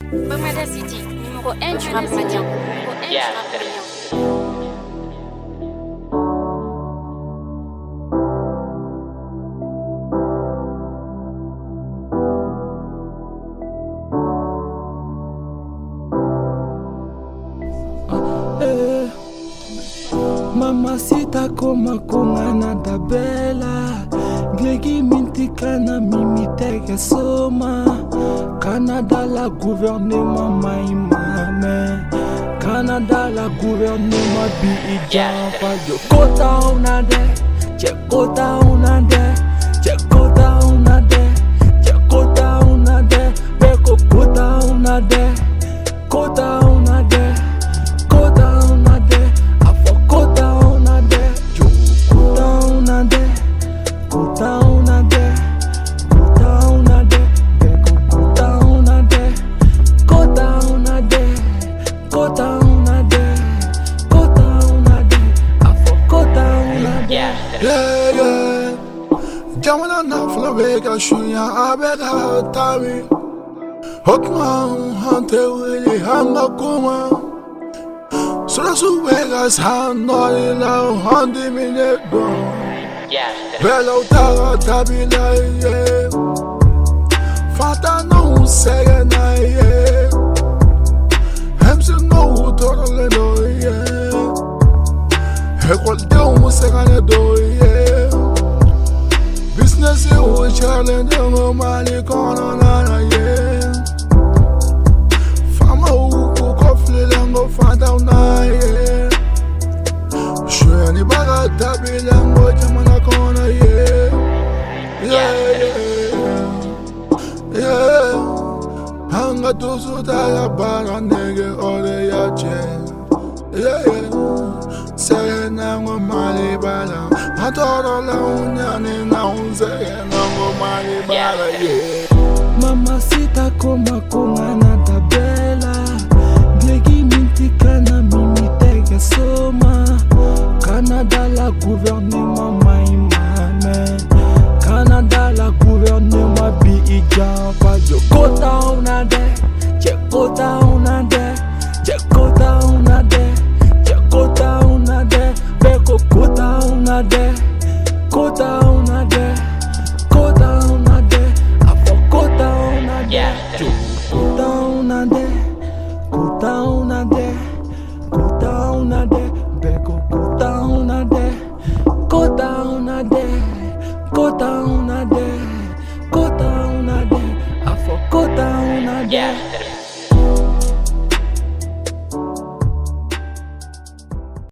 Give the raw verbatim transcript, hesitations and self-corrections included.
Bamada City, numéro un du rap malien. Numéro un Yeah, du rap malien. Mamacita como kungana da bela Glegi minti kana mimi tege soma Canada la gouvernement maimame Canada la gouvernement bi ijamba Yo kota unade, che kota unade Che kota unade, che kota unade Beko kota unade, kota unade Kota unade Kota unade, yo kota unade, kota unade, kota unade, beko kota unade, kota unade, kota unade, kota unade, afo kota unade. Yeah, yeah, yeah. Jamana na flavega shunya abega tabi. Hotma hante wili hanga kuma. Sura su vegas hanoi la handi minute bon. yeah, Velo taga tabila ye. Fata no sege na ye. Hemse no torale do ye. Hekol de um segane do ye. Business e o challenge no mali kono na ye. Fama u ku kofle lango fata una ye. Shweni baga tabi lango jamana kona ye. Yeah, yeah, yeah. Hanga tusu taga baga nege ore ya che. Yeah, yeah. Sege nango mali bala. Atoro la unyani na unzege nango mali bala ye. Mamacita como kungana da bela Glegi minti kana mimi tege soma Canada la gouvernement maimame Canada la gouvernement bi ijamba Yo kota unade, che kota unade Che kota unade, che kota unade Beko kota unade, kota unade Kota unade, afo kota unade yeah. Kota unade, kota unade